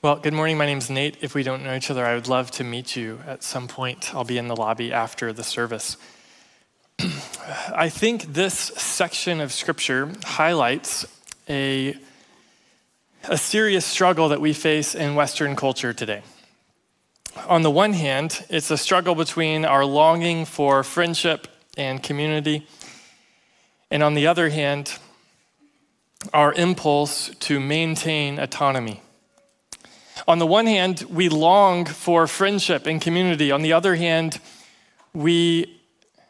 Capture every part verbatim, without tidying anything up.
Well, good morning. My name's Nate. If we don't know each other, I would love to meet you at some point. I'll be in the lobby after the service. I think this section of Scripture highlights a, a serious struggle that we face in Western culture today. On the one hand, it's a struggle between our longing for friendship and community, and on the other hand, our impulse to maintain autonomy. On the one hand, we long for friendship and community. On the other hand, we,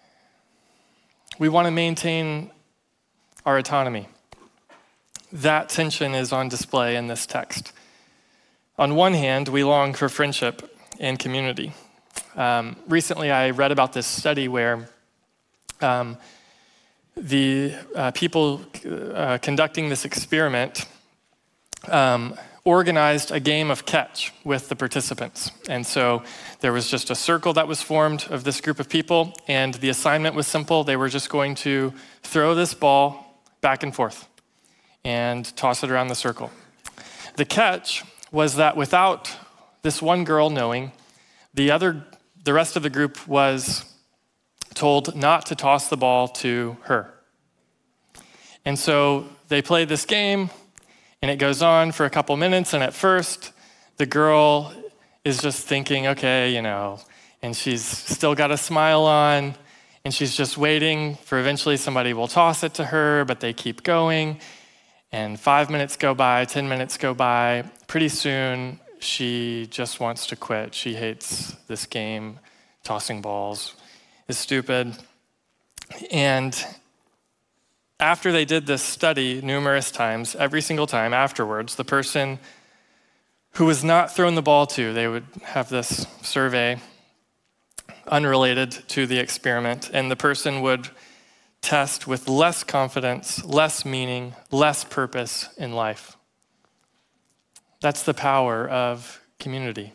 we want to maintain our autonomy. That tension is on display in this text. On one hand, we long for friendship and community. Um, recently, I read about this study where um, the uh, people uh, conducting this experiment um, organized a game of catch with the participants. And so there was just a circle that was formed of this group of people, and the assignment was simple. They were just going to throw this ball back and forth and toss it around the circle. The catch was that without this one girl knowing, the other, the rest of the group was told not to toss the ball to her. And so they played this game, and it goes on for a couple minutes, and at first, the girl is just thinking, okay, you know, and she's still got a smile on, and she's just waiting for eventually somebody will toss it to her, but they keep going, and five minutes go by, ten minutes go by. Pretty soon, she just wants to quit. She hates this game. Tossing balls is stupid. And after they did this study numerous times, every single time afterwards, the person who was not thrown the ball to, they would have this survey unrelated to the experiment, and the person would test with less confidence, less meaning, less purpose in life. That's the power of community.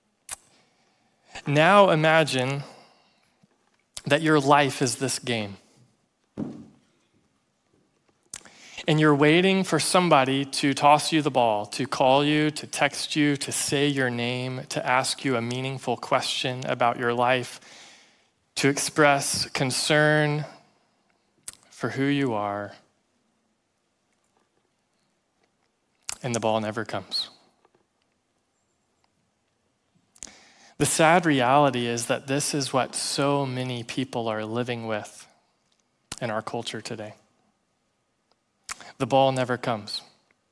Now imagine that your life is this game. And you're waiting for somebody to toss you the ball, to call you, to text you, to say your name, to ask you a meaningful question about your life, to express concern for who you are. And the ball never comes. The sad reality is that this is what so many people are living with in our culture today. The ball never comes.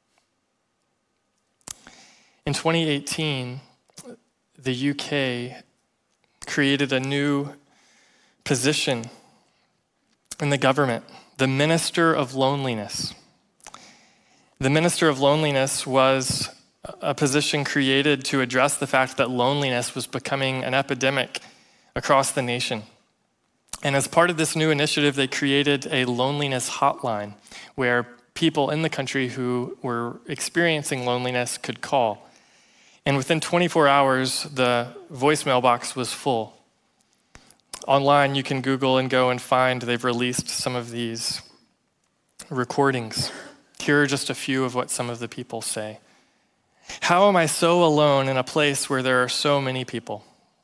In twenty eighteen, the U K created a new position in the government, the Minister of Loneliness. The Minister of Loneliness was a position created to address the fact that loneliness was becoming an epidemic across the nation. And as part of this new initiative, they created a loneliness hotline where people in the country who were experiencing loneliness could call. And within twenty-four hours, the voicemail box was full. Online, you can Google and go and find, they've released some of these recordings. Here are just a few of what some of the people say. How am I so alone in a place where there are so many people?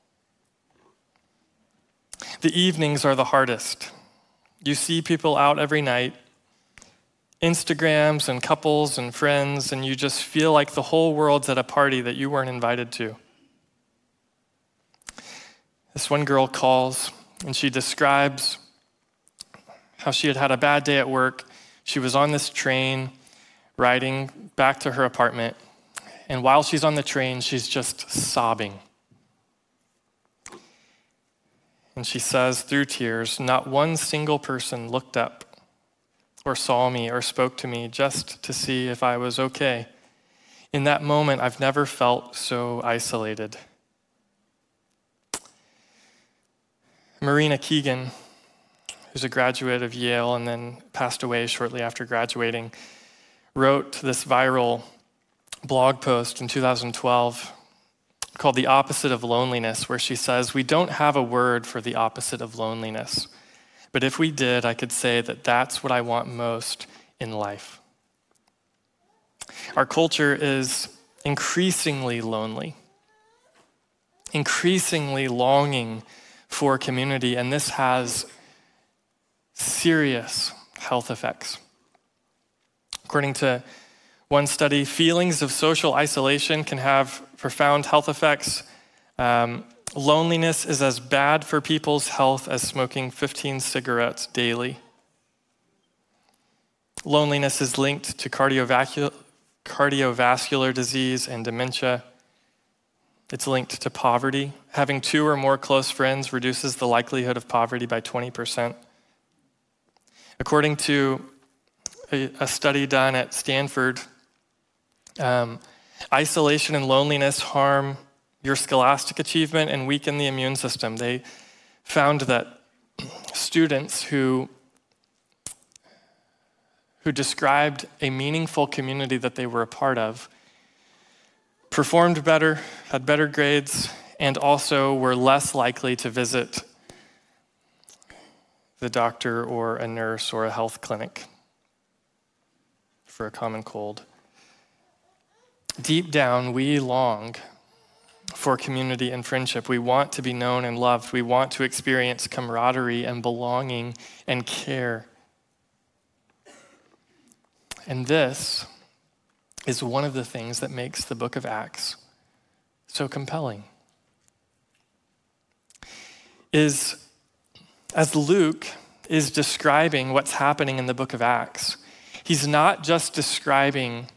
The evenings are the hardest. You see people out every night, Instagrams and couples and friends, and you just feel like the whole world's at a party that you weren't invited to. This one girl calls, and she describes how she had had a bad day at work. She was on this train riding back to her apartment, and while she's on the train, she's just sobbing. And she says through tears, not one single person looked up or saw me or spoke to me just to see if I was okay. In that moment, I've never felt so isolated. Marina Keegan, who's a graduate of Yale and then passed away shortly after graduating, wrote this viral blog post in two thousand twelve called The Opposite of Loneliness, where she says, we don't have a word for the opposite of loneliness, but if we did, I could say that that's what I want most in life. Our culture is increasingly lonely, increasingly longing for community, and this has serious health effects. According to one study, feelings of social isolation can have profound health effects. Um, loneliness is as bad for people's health as smoking fifteen cigarettes daily. Loneliness is linked to cardiovascular, cardiovascular disease and dementia. It's linked to poverty. Having two or more close friends reduces the likelihood of poverty by twenty percent. According to a, a study done at Stanford, um, isolation and loneliness harm your scholastic achievement and weaken the immune system. They found that students who, who described a meaningful community that they were a part of performed better, had better grades, and also were less likely to visit the doctor or a nurse or a health clinic for a common cold. Deep down, we long for community and friendship. We want to be known and loved. We want to experience camaraderie and belonging and care. And this is one of the things that makes the book of Acts so compelling. Is as Luke is describing what's happening in the book of Acts, he's not just describing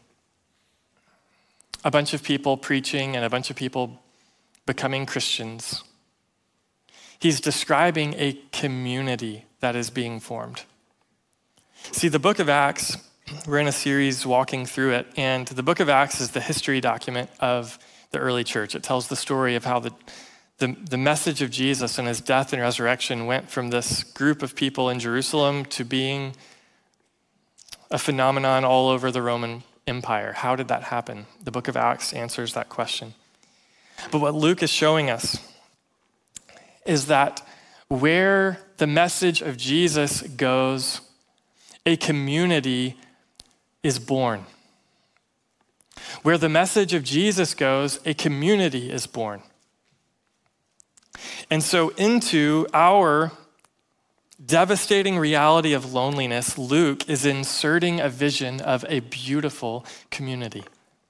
a bunch of people preaching and a bunch of people becoming Christians. He's describing a community that is being formed. See, the book of Acts, we're in a series walking through it, and the book of Acts is the history document of the early church. It tells the story of how the, the, the message of Jesus and his death and resurrection went from this group of people in Jerusalem to being a phenomenon all over the Roman Empire. How did that happen? The book of Acts answers that question. But what Luke is showing us is that where the message of Jesus goes, a community is born. Where the message of Jesus goes, a community is born. And so into our devastating reality of loneliness, Luke is inserting a vision of a beautiful community.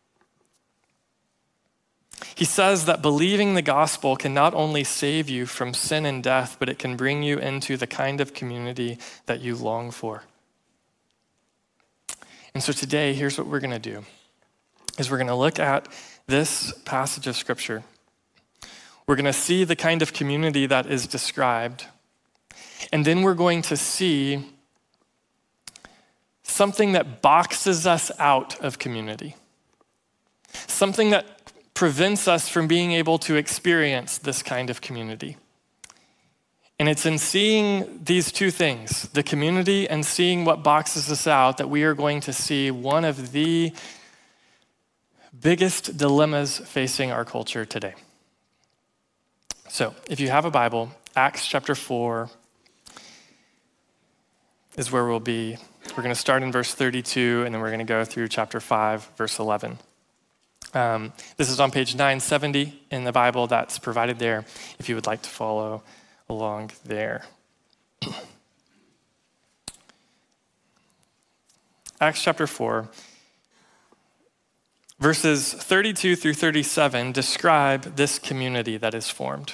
He says that believing the gospel can not only save you from sin and death, but it can bring you into the kind of community that you long for. And so today, here's what we're going to do, is we're going to look at this passage of Scripture. We're going to see the kind of community that is described, and then we're going to see something that boxes us out of community, something that prevents us from being able to experience this kind of community. And it's in seeing these two things, the community and seeing what boxes us out, that we are going to see one of the biggest dilemmas facing our culture today. So if you have a Bible, Acts chapter four is where we'll be. We're going to start in verse thirty-two, and then we're going to go through chapter five, verse eleven. Um, this is on page nine seventy in the Bible that's provided there, if you would like to follow along there. Acts chapter four, verses thirty-two through thirty-seven describe this community that is formed.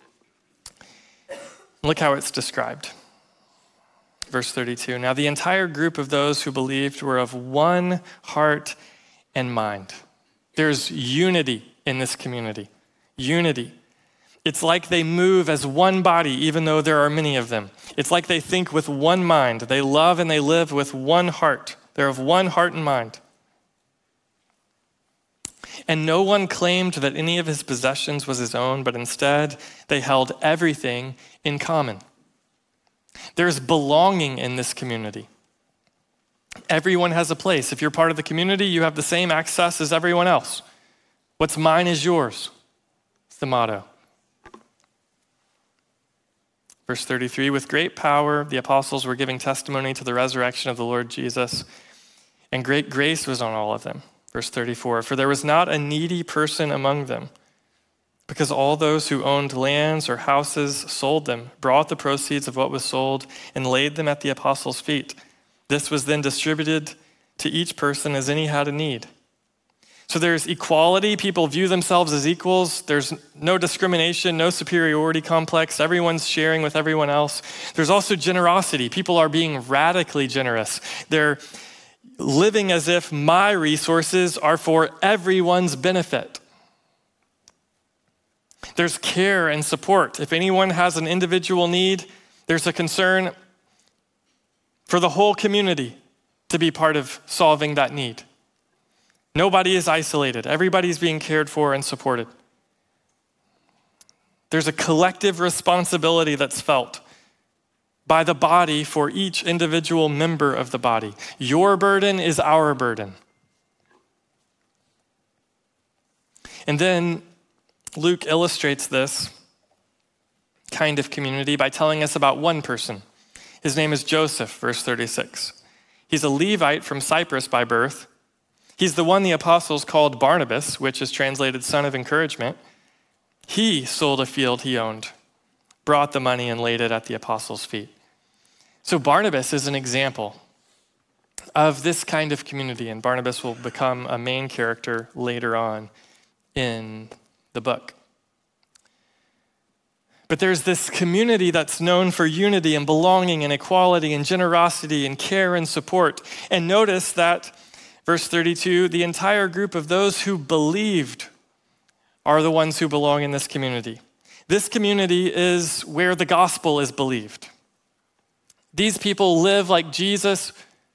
Look how it's described. Verse thirty-two, now the entire group of those who believed were of one heart and mind. There's unity in this community, unity. It's like they move as one body, even though there are many of them. It's like they think with one mind. They love and they live with one heart. They're of one heart and mind. And no one claimed that any of his possessions was his own, but instead they held everything in common. There's belonging in this community. Everyone has a place. If you're part of the community, you have the same access as everyone else. What's mine is yours. It's the motto. Verse thirty-three, with great power, the apostles were giving testimony to the resurrection of the Lord Jesus, and great grace was on all of them. Verse thirty-four, for there was not a needy person among them, because all those who owned lands or houses sold them, brought the proceeds of what was sold, and laid them at the apostles' feet. This was then distributed to each person as any had a need. So there's equality. People view themselves as equals. There's no discrimination, no superiority complex. Everyone's sharing with everyone else. There's also generosity. People are being radically generous. They're living as if my resources are for everyone's benefit. There's care and support. If anyone has an individual need, there's a concern for the whole community to be part of solving that need. Nobody is isolated. Everybody's being cared for and supported. There's a collective responsibility that's felt by the body for each individual member of the body. Your burden is our burden. And then Luke illustrates this kind of community by telling us about one person. His name is Joseph, verse thirty-six. He's a Levite from Cyprus by birth. He's the one the apostles called Barnabas, which is translated son of encouragement. He sold a field he owned, brought the money, and laid it at the apostles' feet. So Barnabas is an example of this kind of community, and Barnabas will become a main character later on in the book. But there's this community that's known for unity and belonging and equality and generosity and care and support. And notice that, verse thirty-two, the entire group of those who believed are the ones who belong in this community. This community is where the gospel is believed. These people live like Jesus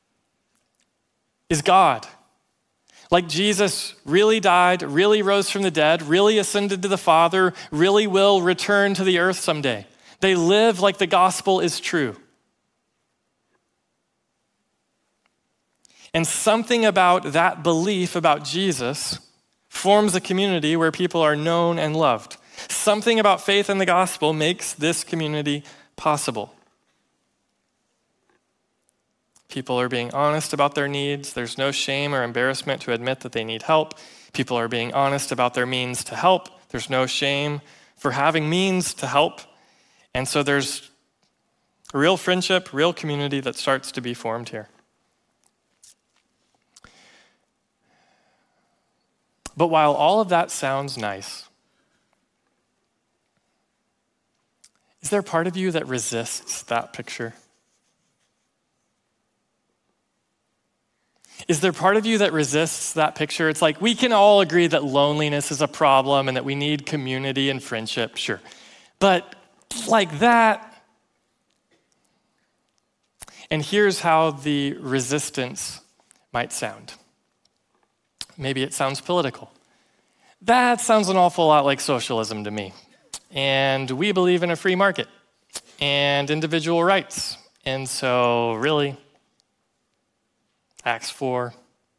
is God. Like Jesus really died, really rose from the dead, really ascended to the Father, really will return to the earth someday. They live like the gospel is true. And something about that belief about Jesus forms a community where people are known and loved. Something about faith in the gospel makes this community possible. People are being honest about their needs. There's no shame or embarrassment to admit that they need help. People are being honest about their means to help. There's no shame for having means to help. And so there's real friendship, real community that starts to be formed here. But while all of that sounds nice, is there part of you that resists that picture? Is there part of you that resists that picture? It's like we can all agree that loneliness is a problem and that we need community and friendship, sure. But like that, and here's how the resistance might sound. Maybe it sounds political. That sounds an awful lot like socialism to me. And we believe in a free market and individual rights. And so really, Acts four.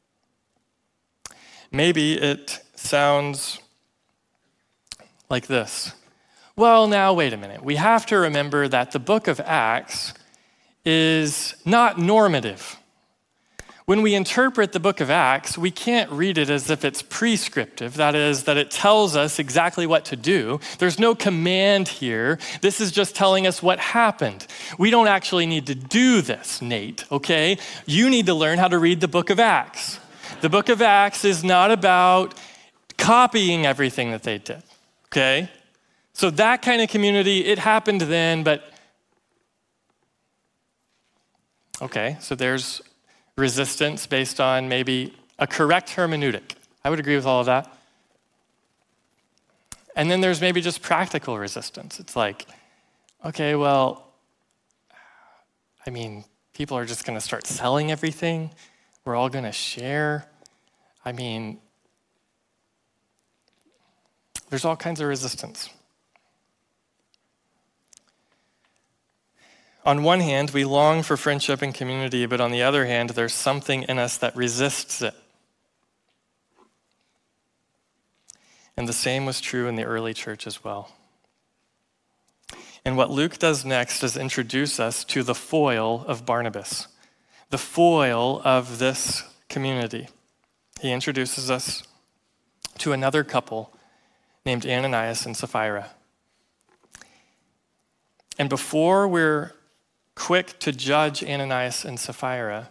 Maybe it sounds like this. Well, now, wait a minute. We have to remember that the book of Acts is not normative. When we interpret the book of Acts, we can't read it as if it's prescriptive. That is, that it tells us exactly what to do. There's no command here. This is just telling us what happened. We don't actually need to do this, Nate, okay? You need to learn how to read the book of Acts. The book of Acts is not about copying everything that they did, okay? So that kind of community, it happened then, but okay, so there's resistance based on maybe a correct hermeneutic. I would agree with all of that. And then there's maybe just practical resistance. It's like, okay, well, I mean, people are just going to start selling everything. We're all going to share. I mean, there's all kinds of resistance. On one hand, we long for friendship and community, but on the other hand, there's something in us that resists it. And the same was true in the early church as well. And what Luke does next is introduce us to the foil of Barnabas, the foil of this community. he introduces us to another couple named Ananias and Sapphira. And before we're quick to judge Ananias and Sapphira,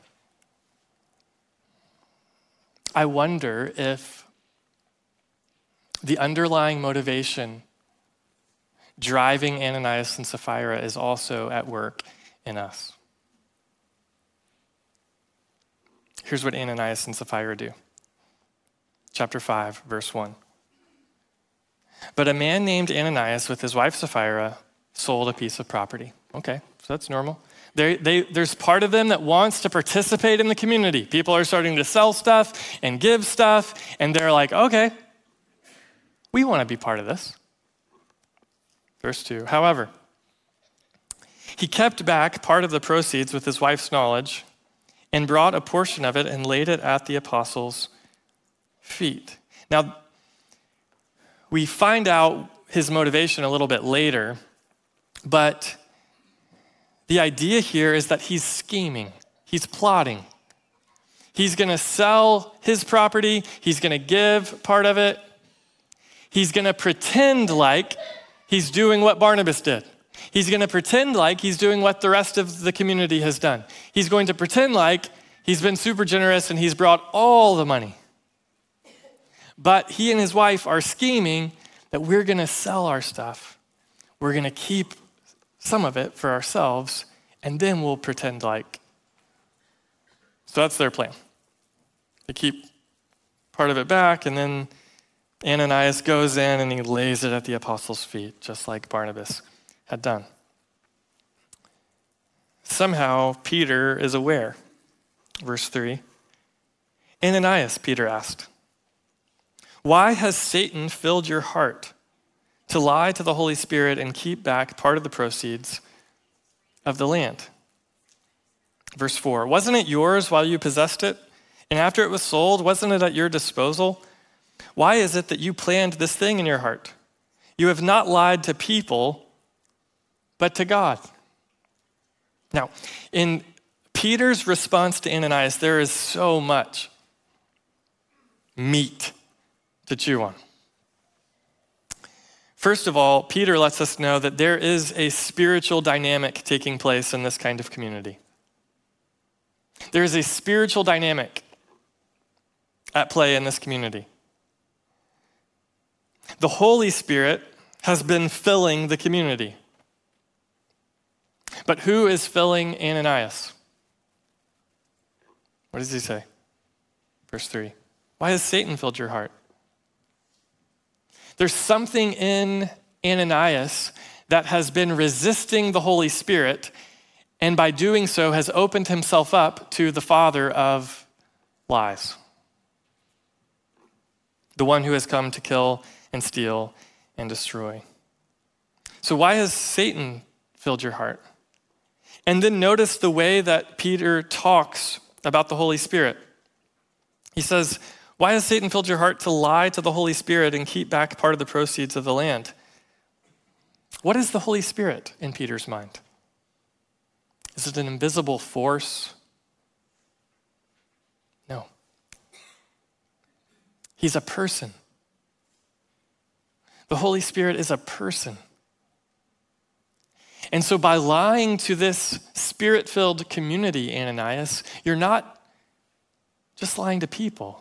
I wonder if the underlying motivation driving Ananias and Sapphira is also at work in us. Here's what Ananias and Sapphira do. Chapter five, verse one. But a man named Ananias with his wife Sapphira sold a piece of property. Okay, so that's normal. They, they, there's part of them that wants to participate in the community. People are starting to sell stuff and give stuff, and they're like, okay, we want to be part of this. Verse two, however, he kept back part of the proceeds with his wife's knowledge and brought a portion of it and laid it at the apostles' feet. Now, we find out his motivation a little bit later, but the idea here is that he's scheming. He's plotting. He's going to sell his property. He's going to give part of it. He's going to pretend like he's doing what Barnabas did. He's going to pretend like he's doing what the rest of the community has done. He's going to pretend like he's been super generous and he's brought all the money. But he and his wife are scheming that we're going to sell our stuff. We're going to keep some of it for ourselves, and then we'll pretend like. So that's their plan. They keep part of it back, and then Ananias goes in and he lays it at the apostles' feet, just like Barnabas had done. Somehow, Peter is aware. Verse three. Ananias, Peter asked, why has Satan filled your heart to lie to the Holy Spirit and keep back part of the proceeds of the land? Verse four, wasn't it yours while you possessed it? And after it was sold, wasn't it at your disposal? Why is it that you planned this thing in your heart? You have not lied to people, but to God. Now, in Peter's response to Ananias, there is so much meat to chew on. First of all, Peter lets us know that there is a spiritual dynamic taking place in this kind of community. There is a spiritual dynamic at play in this community. The Holy Spirit has been filling the community. But who is filling Ananias? What does he say? Verse three. Why has Satan filled your heart? There's something in Ananias that has been resisting the Holy Spirit, and by doing so has opened himself up to the father of lies. The one who has come to kill and steal and destroy. So why has Satan filled your heart? And then notice the way that Peter talks about the Holy Spirit. He says, why has Satan filled your heart to lie to the Holy Spirit and keep back part of the proceeds of the land? What is the Holy Spirit in Peter's mind? Is it an invisible force? No. He's a person. The Holy Spirit is a person. And so by lying to this spirit-filled community, Ananias, you're not just lying to people.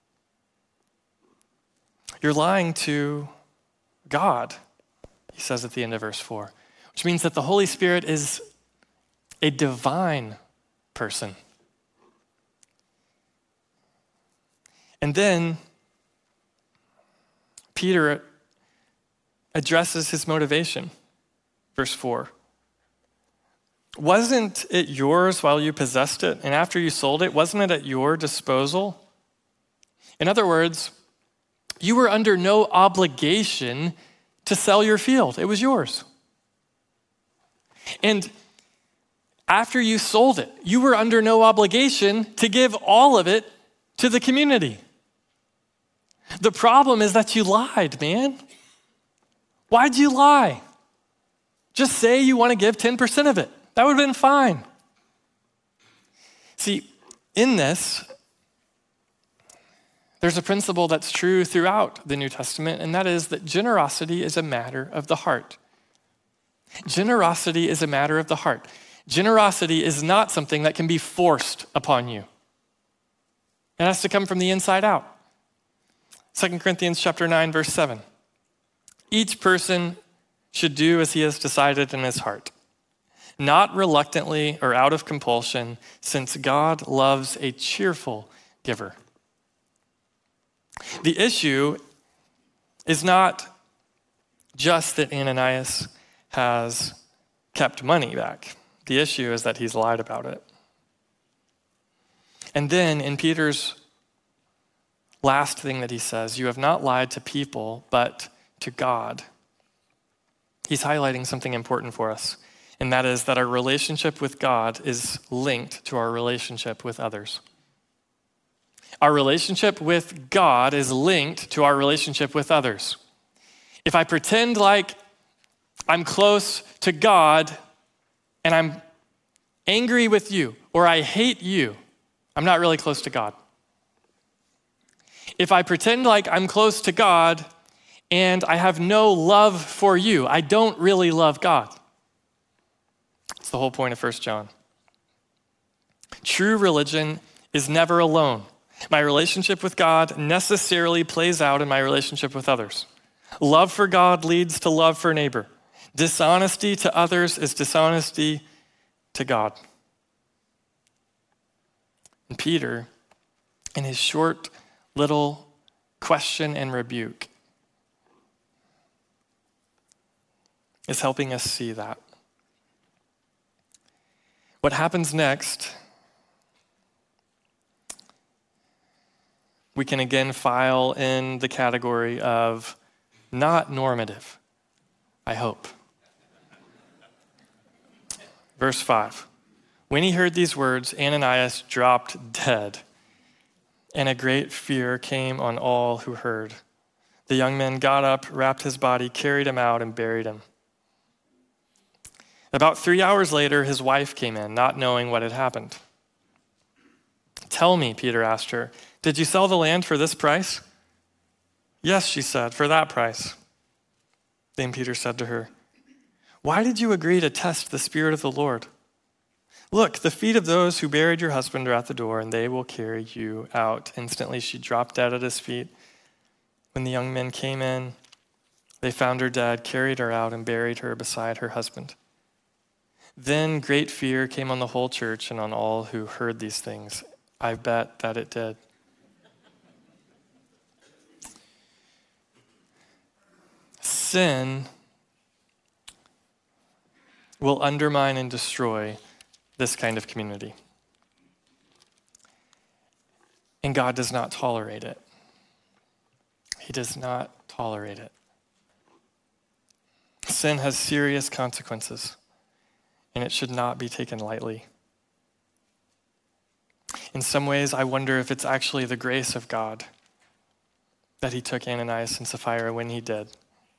You're lying to God, he says at the end of verse four, which means that the Holy Spirit is a divine person. And then Peter addresses his motivation. Verse four. Wasn't it yours while you possessed it? And after you sold it, wasn't it at your disposal? In other words, you were under no obligation to sell your field. It was yours. And after you sold it, you were under no obligation to give all of it to the community. The problem is that you lied, man. Why'd you lie? Just say you want to give ten percent of it. That would have been fine. See, in this, There's a principle that's true throughout the New Testament, and that is that generosity is a matter of the heart. Generosity is a matter of the heart. Generosity is not something that can be forced upon you. It has to come from the inside out. Second Corinthians chapter nine, verse seven. Each person should do as he has decided in his heart, not reluctantly or out of compulsion, since God loves a cheerful giver. The issue is not just that Ananias has kept money back. The issue is that he's lied about it. And then in Peter's last thing that he says, you have not lied to people, but to God. He's highlighting something important for us, and that is that our relationship with God is linked to our relationship with others. Our relationship with God is linked to our relationship with others. If I pretend like I'm close to God and I'm angry with you or I hate you, I'm not really close to God. If I pretend like I'm close to God and I have no love for you, I don't really love God. That's the whole point of First John. True religion is never alone. My relationship with God necessarily plays out in my relationship with others. Love for God leads to love for neighbor. Dishonesty to others is dishonesty to God. And Peter, in his short little question and rebuke, is helping us see that. What happens next, we can again file in the category of not normative, I hope. Verse five, when he heard these words, Ananias dropped dead, and a great fear came on all who heard. The young man got up, wrapped his body, carried him out, and buried him. About three hours later, his wife came in, not knowing what had happened. Tell me, Peter asked her, did you sell the land for this price? Yes, she said, for that price. Then Peter said to her, why did you agree to test the Spirit of the Lord? Look, the feet of those who buried your husband are at the door, and they will carry you out. Instantly she dropped dead at his feet. When the young men came in, they found her dead, carried her out, and buried her beside her husband. Then great fear came on the whole church and on all who heard these things. I bet that it did. Sin will undermine and destroy this kind of community. And God does not tolerate it. He does not tolerate it. Sin has serious consequences, and it should not be taken lightly. In some ways, I wonder if it's actually the grace of God that he took Ananias and Sapphira when he did.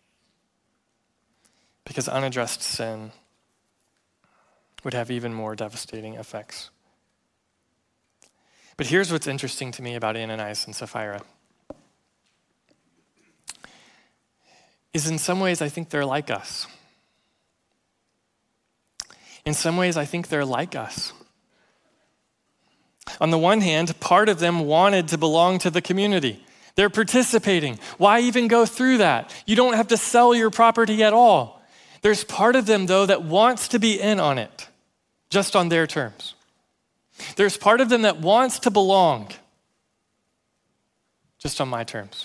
Because unaddressed sin would have even more devastating effects. But here's what's interesting to me about Ananias and Sapphira. Is in some ways, I think they're like us. In some ways, I think they're like us. On the one hand, part of them wanted to belong to the community. They're participating. Why even go through that? You don't have to sell your property at all. There's part of them, though, that wants to be in on it, just on their terms. There's part of them that wants to belong, just on my terms.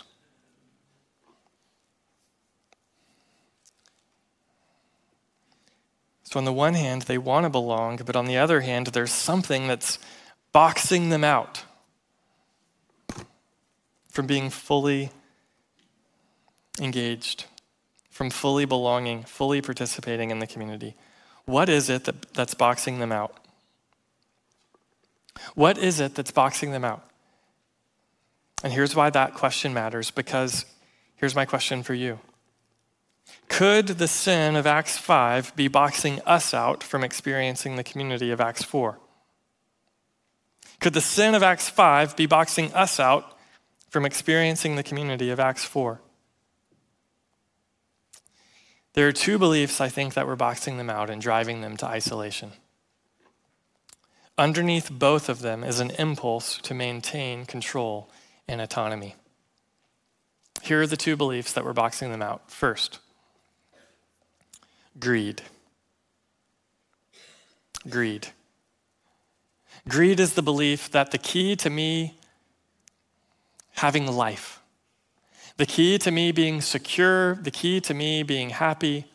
So on the one hand, they want to belong, but on the other hand, there's something that's boxing them out from being fully engaged, from fully belonging, fully participating in the community. What is it that, that's boxing them out? What is it that's boxing them out? And here's why that question matters, because here's my question for you. Could the sin of Acts five be boxing us out from experiencing the community of Acts four? Could the sin of Acts five be boxing us out from experiencing the community of Acts four. There are two beliefs, I think, that were boxing them out and driving them to isolation. Underneath both of them is an impulse to maintain control and autonomy. Here are the two beliefs that were boxing them out. First, greed. Greed. Greed is the belief that the key to me having life, the key to me being secure, the key to me being happy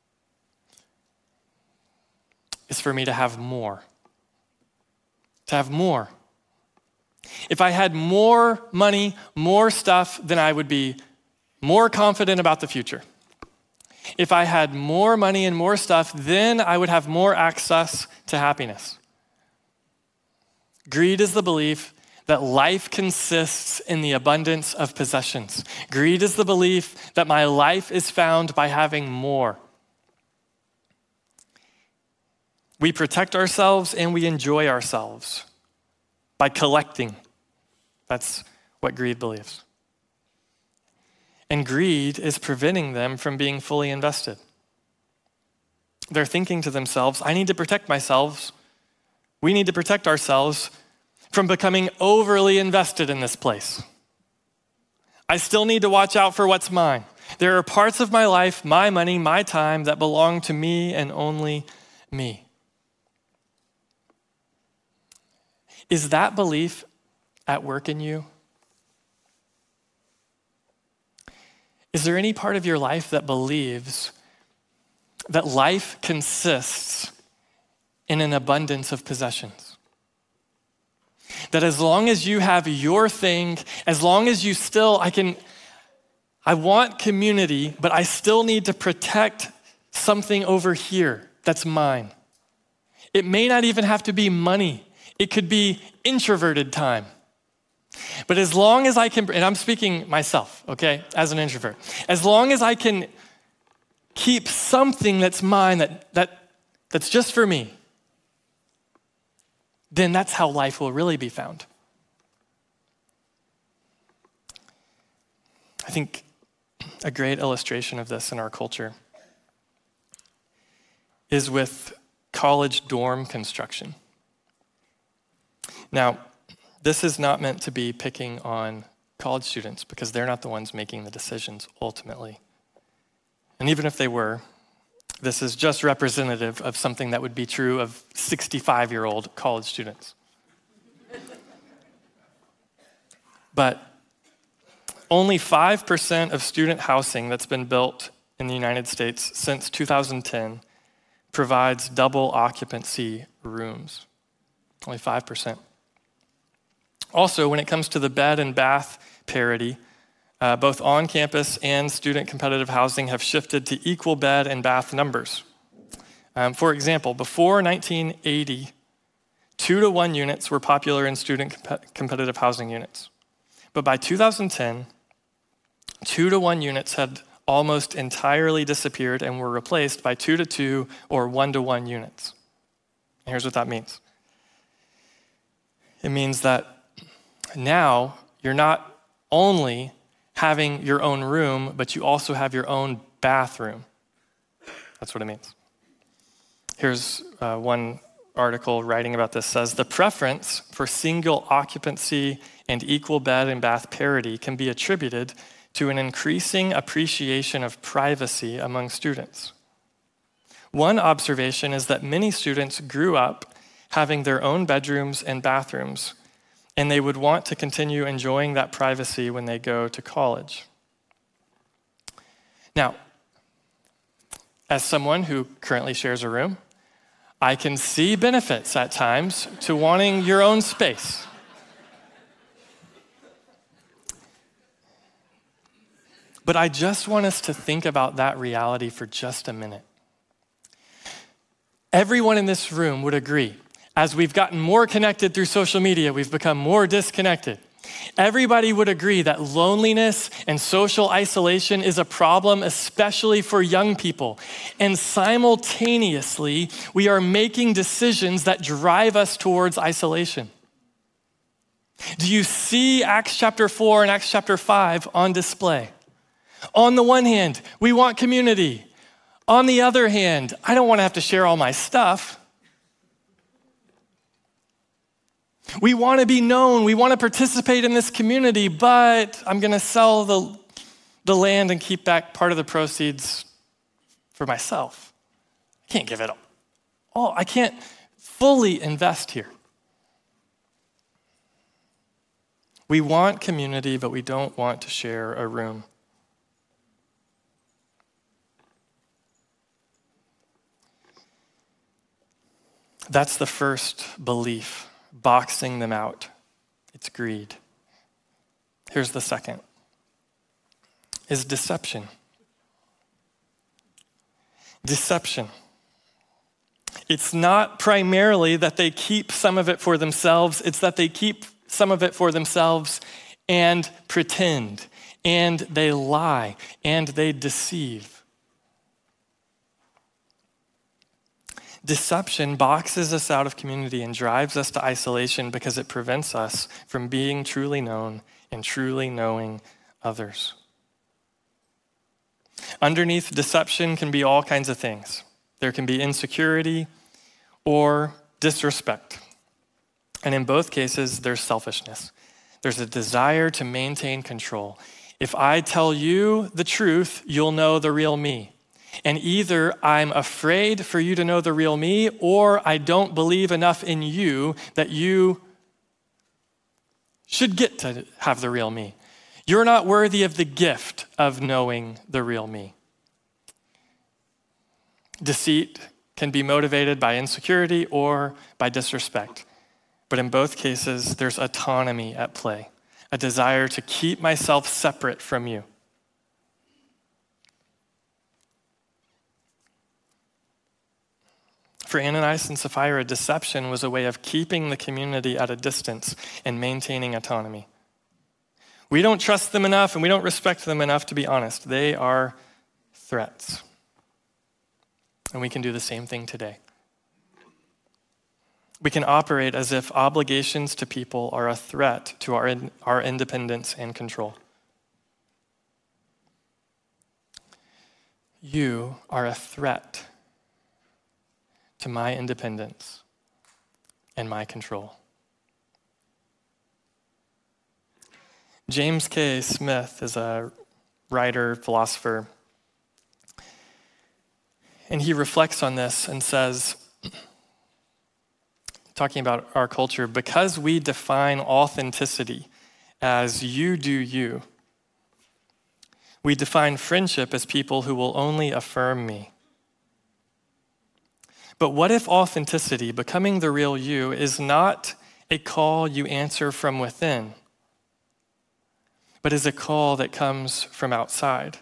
is for me to have more. To have more. If I had more money, more stuff, then I would be more confident about the future. If I had more money and more stuff, then I would have more access to happiness. Greed is the belief that life consists in the abundance of possessions. Greed is the belief that my life is found by having more. We protect ourselves and we enjoy ourselves by collecting. That's what greed believes. And greed is preventing them from being fully invested. They're thinking to themselves, I need to protect myself. We need to protect ourselves from becoming overly invested in this place. I still need to watch out for what's mine. There are parts of my life, my money, my time that belong to me and only me. Is that belief at work in you? Is there any part of your life that believes that life consists in an abundance of possessions? That as long as you have your thing, as long as you still, I can, I want community, but I still need to protect something over here that's mine. It may not even have to be money. It could be introverted time. But as long as I can, and I'm speaking myself, okay, as an introvert, as long as I can keep something that's mine, that, that that's just for me, then that's how life will really be found. I think a great illustration of this in our culture is with college dorm construction. Now, this is not meant to be picking on college students because they're not the ones making the decisions ultimately. And even if they were, this is just representative of something that would be true of sixty-five-year-old college students. But only five percent of student housing that's been built in the United States since two thousand ten provides double occupancy rooms. Only five percent. Also, when it comes to the bed and bath parity, uh, both on-campus and student competitive housing have shifted to equal bed and bath numbers. Um, for example, before nineteen eighty, two to one units were popular in student comp- competitive housing units. But by two thousand ten, two to one units had almost entirely disappeared and were replaced by two to two or one to one units. Here's what that means. It means that now you're not only having your own room, but you also have your own bathroom. That's what it means. Here's uh, one article writing about this says, the preference for single occupancy and equal bed and bath parity can be attributed to an increasing appreciation of privacy among students. One observation is that many students grew up having their own bedrooms and bathrooms, and they would want to continue enjoying that privacy when they go to college. Now, as someone who currently shares a room, I can see benefits at times to wanting your own space. But I just want us to think about that reality for just a minute. Everyone in this room would agree, as we've gotten more connected through social media, we've become more disconnected. Everybody would agree that loneliness and social isolation is a problem, especially for young people. And simultaneously, we are making decisions that drive us towards isolation. Do you see Acts chapter four and Acts chapter five on display? On the one hand, we want community. On the other hand, I don't want to have to share all my stuff. We want to be known. We want to participate in this community, but I'm going to sell the, the land and keep back part of the proceeds for myself. I can't give it all. I can't fully invest here. We want community, but we don't want to share a room. That's the first belief, boxing them out. It's greed. Here's the second, is deception. Deception. It's not primarily that they keep some of it for themselves, it's that they keep some of it for themselves and pretend, and they lie, and they deceive. Deception boxes us out of community and drives us to isolation because it prevents us from being truly known and truly knowing others. Underneath deception can be all kinds of things. There can be insecurity or disrespect. And in both cases, there's selfishness. There's a desire to maintain control. If I tell you the truth, you'll know the real me. And either I'm afraid for you to know the real me, or I don't believe enough in you that you should get to have the real me. You're not worthy of the gift of knowing the real me. Deceit can be motivated by insecurity or by disrespect. But in both cases, there's autonomy at play, a desire to keep myself separate from you. For Ananias and Sapphira, deception was a way of keeping the community at a distance and maintaining autonomy. We don't trust them enough and we don't respect them enough to be honest. They are threats. And we can do the same thing today. We can operate as if obligations to people are a threat to our, in, our independence and control. You are a threat to my independence and my control. James K. Smith is a writer, philosopher, and he reflects on this and says, talking about our culture, because we define authenticity as you do you, we define friendship as people who will only affirm me. But what if authenticity, becoming the real you, is not a call you answer from within, but is a call that comes from outside?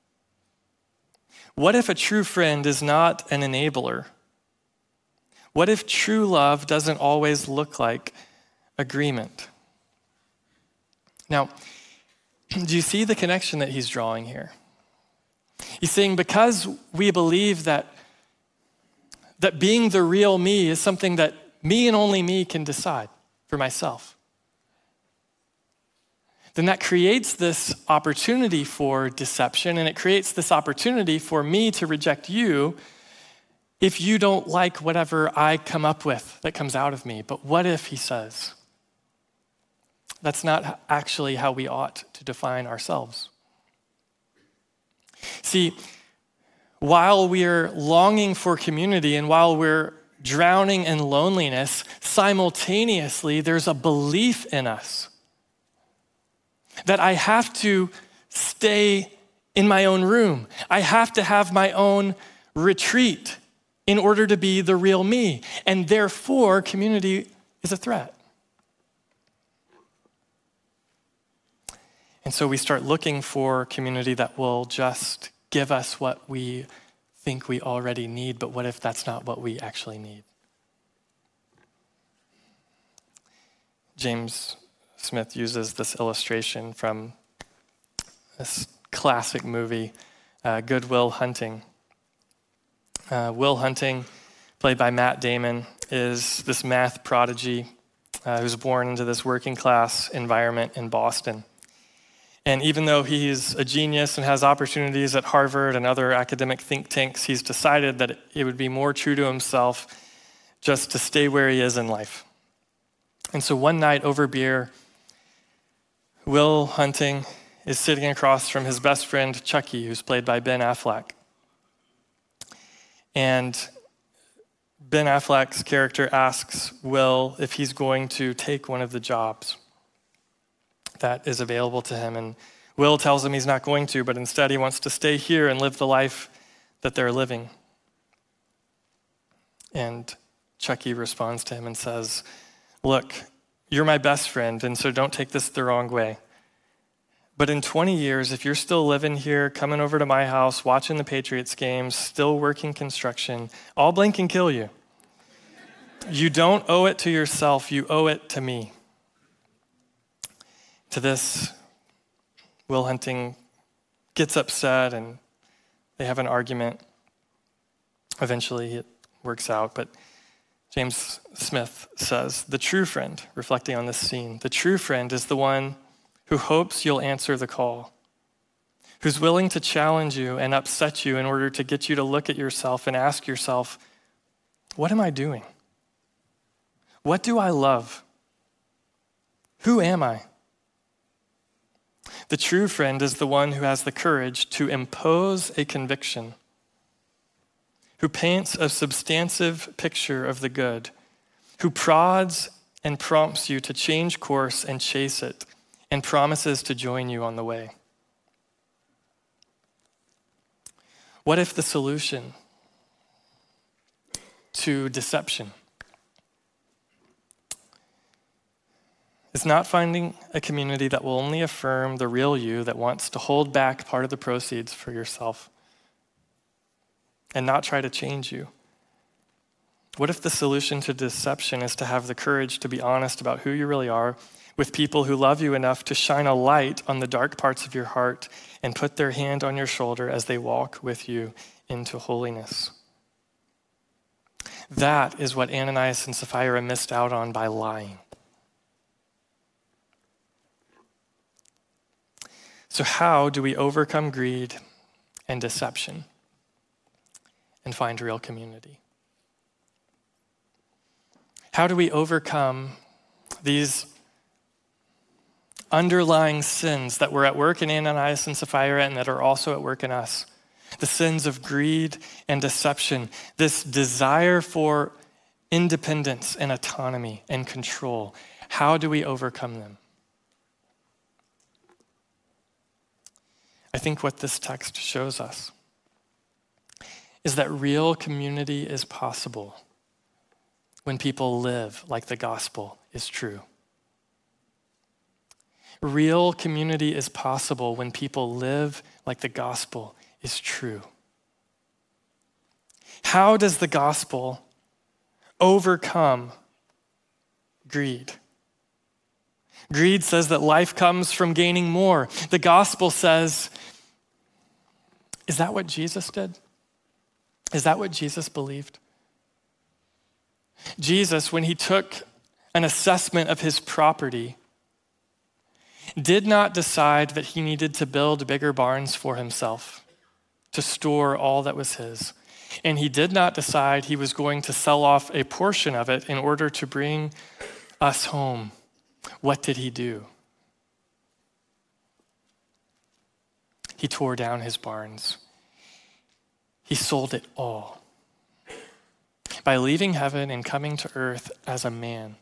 What if a true friend is not an enabler? What if true love doesn't always look like agreement? Now, do you see the connection that he's drawing here? He's saying because we believe that that being the real me is something that me and only me can decide for myself, then that creates this opportunity for deception, and it creates this opportunity for me to reject you if you don't like whatever I come up with that comes out of me. But what if, he says, that's not actually how we ought to define ourselves? See, while we're longing for community and while we're drowning in loneliness, simultaneously there's a belief in us that I have to stay in my own room. I have to have my own retreat in order to be the real me. And therefore, community is a threat. And so we start looking for community that will just give us what we think we already need, but what if that's not what we actually need? James Smith uses this illustration from this classic movie, uh, Good Will Hunting. Uh, Will Hunting, played by Matt Damon, is this math prodigy uh, who's born into this working class environment in Boston. And even though he's a genius and has opportunities at Harvard and other academic think tanks, he's decided that it would be more true to himself just to stay where he is in life. And so one night over beer, Will Hunting is sitting across from his best friend, Chucky, who's played by Ben Affleck. And Ben Affleck's character asks Will if he's going to take one of the jobs that is available to him. And Will tells him he's not going to, but instead he wants to stay here and live the life that they're living. And Chucky responds to him and says, look, you're my best friend, and so don't take this the wrong way. But in twenty years, if you're still living here, coming over to my house, watching the Patriots games, still working construction, I'll blink and kill you. You don't owe it to yourself, you owe it to me. To this, Will Hunting gets upset and they have an argument. Eventually it works out, but James Smith says, the true friend, reflecting on this scene, the true friend is the one who hopes you'll answer the call, who's willing to challenge you and upset you in order to get you to look at yourself and ask yourself, what am I doing? What do I love? Who am I? The true friend is the one who has the courage to impose a conviction, who paints a substantive picture of the good, who prods and prompts you to change course and chase it, and promises to join you on the way. What if the solution to deception is not finding a community that will only affirm the real you that wants to hold back part of the proceeds for yourself and not try to change you? What if the solution to deception is to have the courage to be honest about who you really are with people who love you enough to shine a light on the dark parts of your heart and put their hand on your shoulder as they walk with you into holiness? That is what Ananias and Sapphira missed out on by lying. So how do we overcome greed and deception and find real community? How do we overcome these underlying sins that were at work in Ananias and Sapphira and that are also at work in us? The sins of greed and deception, this desire for independence and autonomy and control. How do we overcome them? I think what this text shows us is that real community is possible when people live like the gospel is true. Real community is possible when people live like the gospel is true. How does the gospel overcome greed? Greed says that life comes from gaining more. The gospel says, is that what Jesus did? Is that what Jesus believed? Jesus, when he took an assessment of his property, did not decide that he needed to build bigger barns for himself to store all that was his. And he did not decide he was going to sell off a portion of it in order to bring us home. What did he do? He tore down his barns. He sold it all by leaving heaven and coming to earth as a man.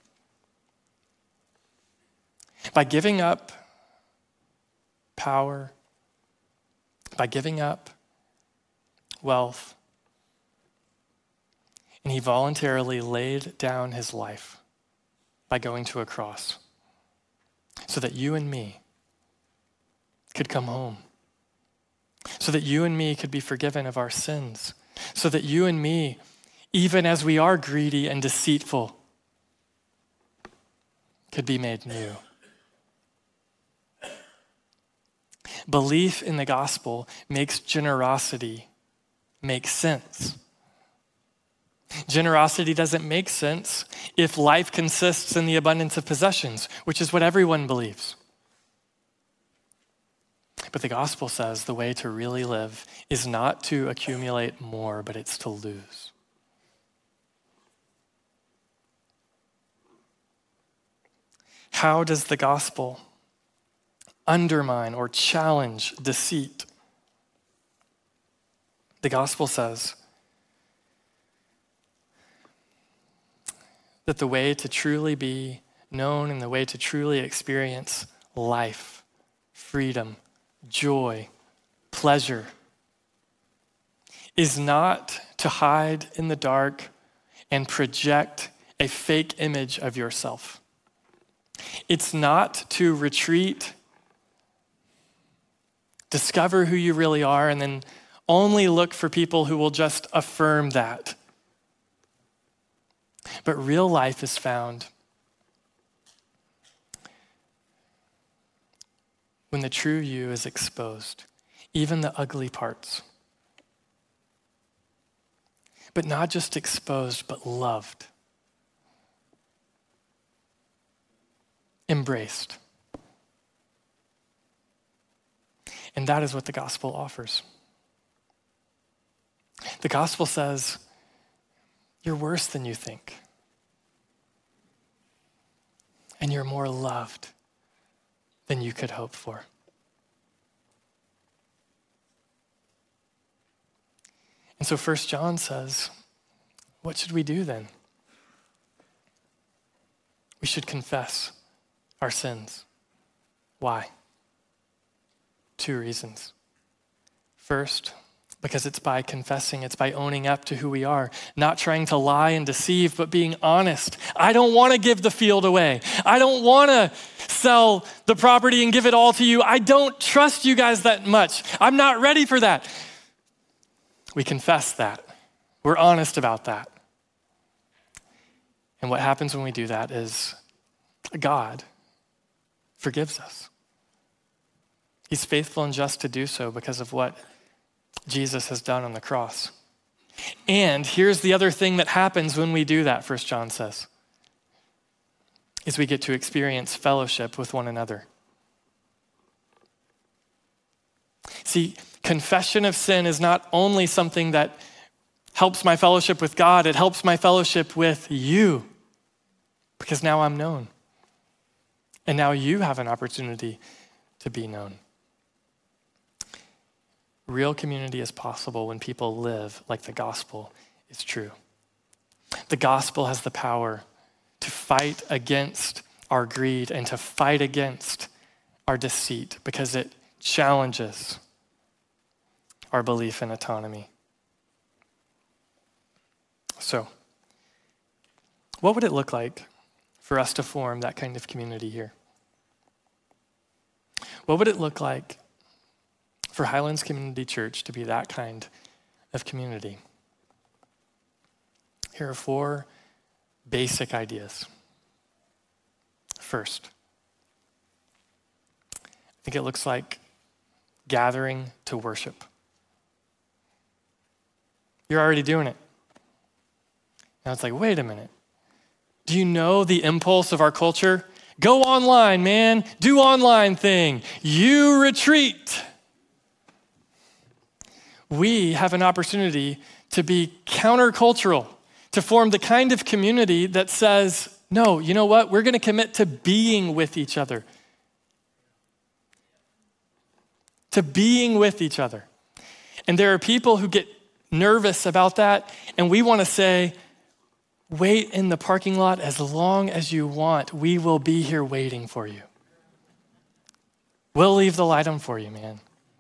By giving up power, by giving up wealth, and he voluntarily laid down his life by going to a cross so that you and me could come home, so that you and me could be forgiven of our sins, so that you and me, even as we are greedy and deceitful, could be made new. Belief in the gospel makes generosity make sense. Generosity doesn't make sense if life consists in the abundance of possessions, which is what everyone believes. But the gospel says the way to really live is not to accumulate more, but it's to lose. How does the gospel undermine or challenge deceit? The gospel says that the way to truly be known and the way to truly experience life, freedom, joy, pleasure is not to hide in the dark and project a fake image of yourself. It's not to retreat, discover who you really are, and then only look for people who will just affirm that. But real life is found when the true you is exposed, even the ugly parts. But not just exposed, but loved, embraced. And that is what the gospel offers. The gospel says, you're worse than you think. And you're more loved than you could hope for. And so First John says, what should we do then? We should confess our sins. Why? Two reasons. First, because it's by confessing, it's by owning up to who we are, not trying to lie and deceive, but being honest. I don't want to give the field away. I don't want to sell the property and give it all to you. I don't trust you guys that much. I'm not ready for that. We confess that. We're honest about that. And what happens when we do that is God forgives us. He's faithful and just to do so because of what Jesus has done on the cross. And here's the other thing that happens when we do that, First John says, is we get to experience fellowship with one another. See, confession of sin is not only something that helps my fellowship with God, it helps my fellowship with you, because now I'm known. And now you have an opportunity to be known. Real community is possible when people live like the gospel is true. The gospel has the power to fight against our greed and to fight against our deceit because it challenges our belief in autonomy. So, what would it look like for us to form that kind of community here? What would it look like for Highlands Community Church to be that kind of community? Here are four basic ideas. First, I think it looks like gathering to worship. You're already doing it. Now it's like, wait a minute. Do you know the impulse of our culture? Go online, man. Do online thing. You retreat. We have an opportunity to be countercultural, to form the kind of community that says, no, you know what? We're going to commit to being with each other. To being with each other. And there are people who get nervous about that, and we want to say, wait in the parking lot as long as you want. We will be here waiting for you. We'll leave the light on for you, man.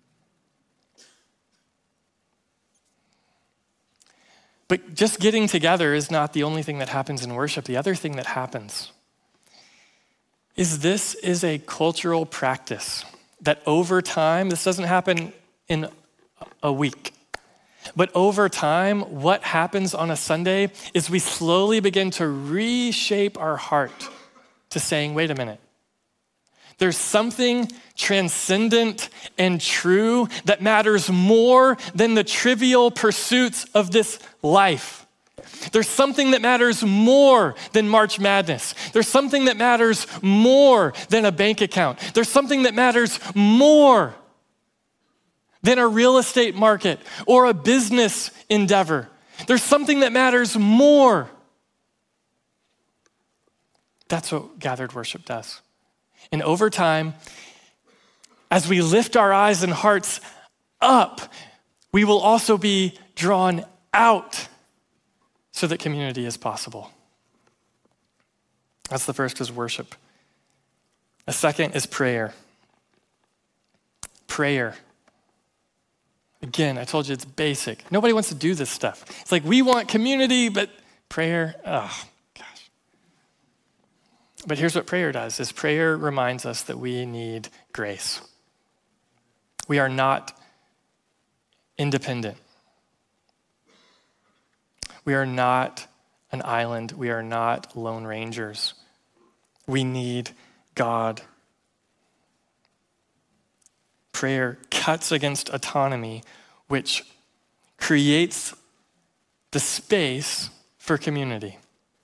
But just getting together is not the only thing that happens in worship. The other thing that happens is this is a cultural practice that over time, this doesn't happen in a week, but over time, what happens on a Sunday is we slowly begin to reshape our heart to saying, wait a minute. There's something transcendent and true that matters more than the trivial pursuits of this life. There's something that matters more than March Madness. There's something that matters more than a bank account. There's something that matters more than a real estate market or a business endeavor. There's something that matters more. That's what gathered worship does. And over time, as we lift our eyes and hearts up, we will also be drawn out so that community is possible. That's the first, is worship. A second is prayer. Prayer. Again, I told you it's basic. Nobody wants to do this stuff. It's like we want community, but prayer, oh gosh. But here's what prayer does, is prayer reminds us that we need grace. We are not independent. We are not an island. We are not lone rangers. We need God. Prayer cuts against autonomy, which creates the space for community.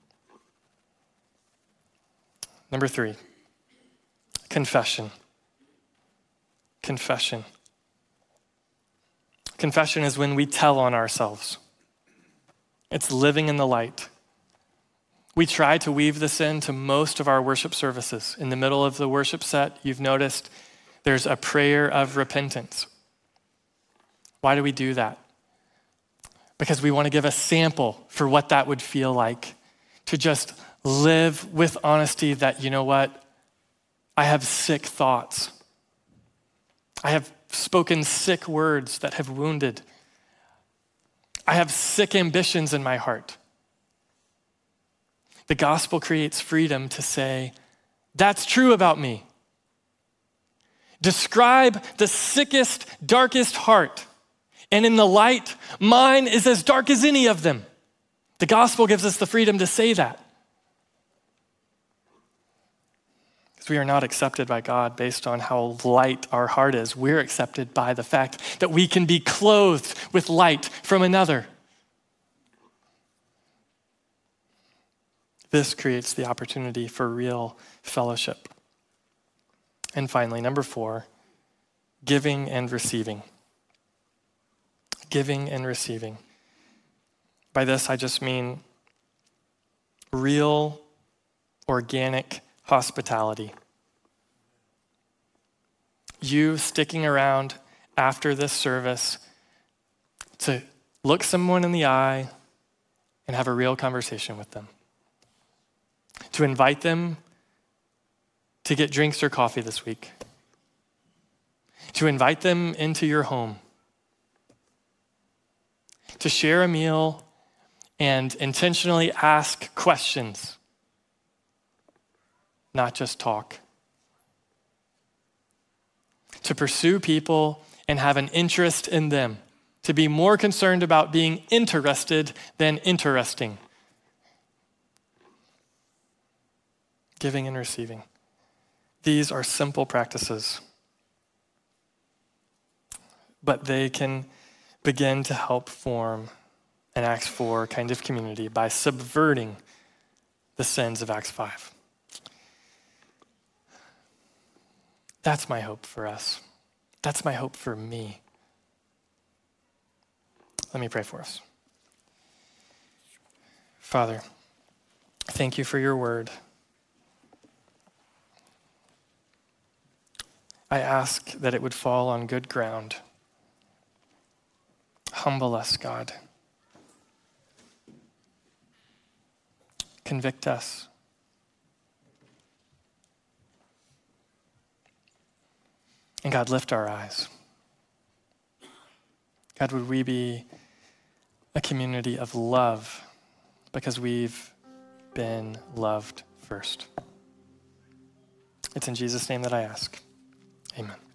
Number three, confession. Confession. Confession is when we tell on ourselves. It's living in the light. We try to weave this into most of our worship services. In the middle of the worship set, you've noticed there's a prayer of repentance. Why do we do that? Because we want to give a sample for what that would feel like, to just live with honesty that, you know what, I have sick thoughts. I have spoken sick words that have wounded. I have sick ambitions in my heart. The gospel creates freedom to say, that's true about me. Describe the sickest, darkest heart, and in the light, mine is as dark as any of them. The gospel gives us the freedom to say that. Because we are not accepted by God based on how light our heart is. We're accepted by the fact that we can be clothed with light from another. This creates the opportunity for real fellowship. And finally, number four, giving and receiving. Giving and receiving. By this, I just mean real, organic hospitality. You sticking around after this service to look someone in the eye and have a real conversation with them. To invite them to get drinks or coffee this week. To invite them into your home. To share a meal and intentionally ask questions, not just talk. To pursue people and have an interest in them. To be more concerned about being interested than interesting. Giving and receiving. These are simple practices, but they can begin to help form an Acts four kind of community by subverting the sins of Acts five. That's my hope for us. That's my hope for me. Let me pray for us. Father, thank you for your word. I ask that it would fall on good ground. Humble us, God. Convict us. And God, lift our eyes. God, would we be a community of love because we've been loved first. It's in Jesus' name that I ask. Amen.